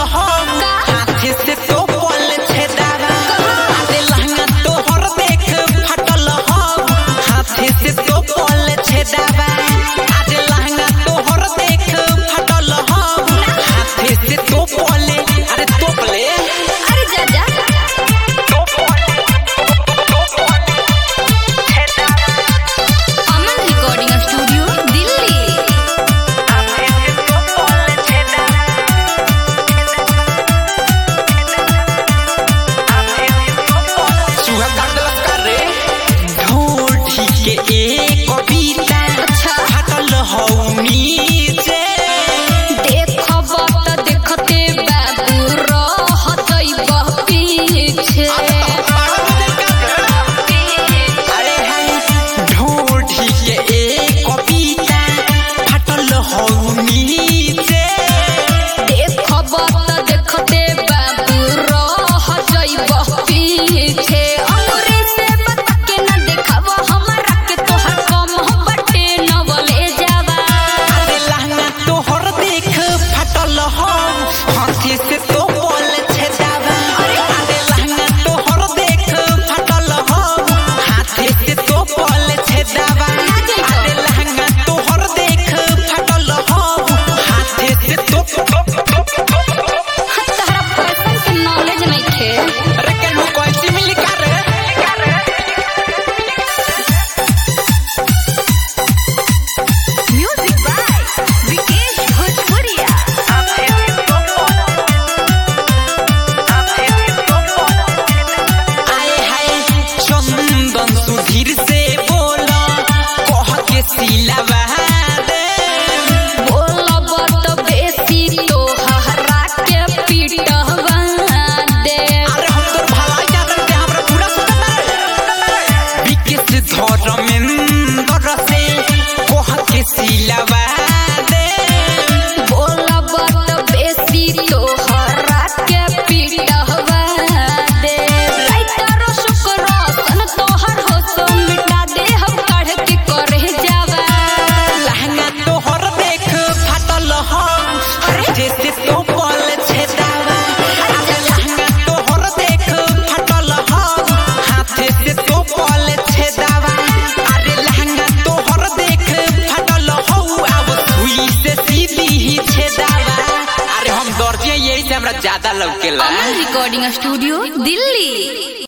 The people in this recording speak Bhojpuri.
हम हाथे से तो बोल छेदावा अरे लहंगा तोहर देख फटल हम हाथे से तो बोल छेदावा अरे लहंगा तोहर देख फटल हम हाथे से तो बोले अरे तोपले अरे जा जा अमन रिकॉर्डिंग स्टूडियो दिल्ली। सुहा कर दलस कर रे ढोठी के एक कविता फटल हौ नीचे देखब त देखते बाबू रहतै पीछे अरे हाय ढोठी के एक कविता फटल हौ नीचे देखब त देखते बाबू रहतै पीछे अंगूरी से बता के न देखब हमरा के तोहर कम बटे न बोले जावा अरे लहंगा तोहर देख फटल हम हाथे से तो बोल छेदावा अरे लहंगा तोहर देख फटल हम हाथे से तो बोल छेदावा अरे लहंगा तोहर देख फटल हम हाथे से तो तहरा फैशन के नॉलेज नइखे। अरे केनू कैसी मिली कर म्यूजिक बाय विकेश भोजपुरिया। आए हाय चंदन सुधीर से बोला कह के सिलावा दे बोलब त बेसी तोहरा के पीटवा दे। अरे हम तोर भलाई चाहत के हमरा पूरा सुनता विकेश धर्मेंद्र से कह के सिलावा दे बोलब त बेसी तोहरा के पीटवा दे। राइटर शुक्र तोहर होश मिटा दे हम काढ़ के करे जावा। लहंगा तोहर देख फटल हम हाथे से तो बोल छेदावा अरे लहंगा तोहर देख फटल हम हाथे से तो बोल छेदावा अरे लहंगा तोहर देख फटल हौ अब सुई से सीधी ही छेदावा अरे हम दर्जिया यही से हमरा ज्यादा लौकेला। Aman recording studio Delhi.